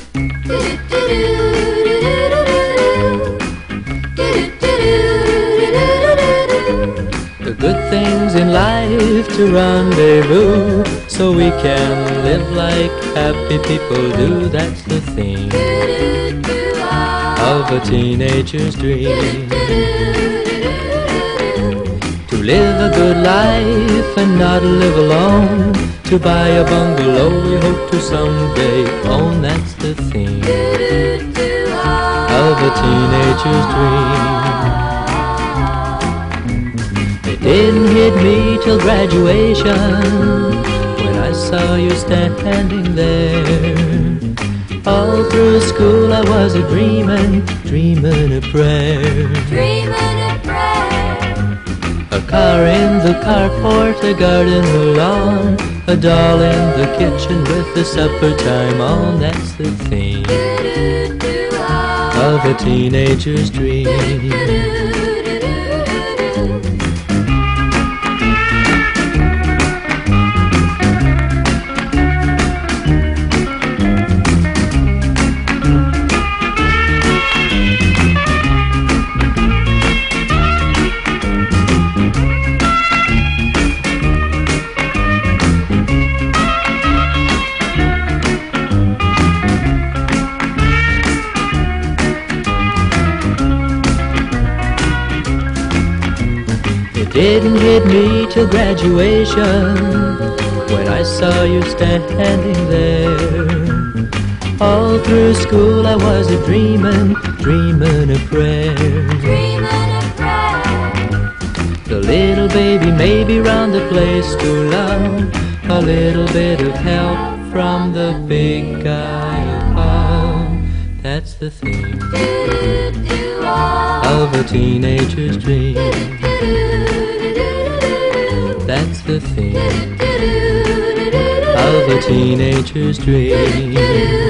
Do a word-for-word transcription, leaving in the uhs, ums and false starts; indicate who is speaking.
Speaker 1: The good things in life to rendezvous, so we can live like happy people do. That's the theme of a teenager's dream. To live a good life and not live alone, to buy a bungalow we hope to someday own. That's the theme of a teenager's dream. It didn't hit me till graduation, when I saw you standing there. All through school I was a dreamin', dreamin' a prayer.
Speaker 2: Dreamin' a prayer.
Speaker 1: A car in the carport, a garden along, a doll in the kitchen with the supper time on. That's the theme of a teenager's dream. It didn't hit me till graduation, when I saw you standing there. All through school I was a dreamin', dreamin' a prayer.
Speaker 2: Dreamin' a prayer.
Speaker 1: The little baby may be round the place to love, a little bit of help from the big guy above. That's the theme of a teenager's dream. That's the theme of a teenager's dream.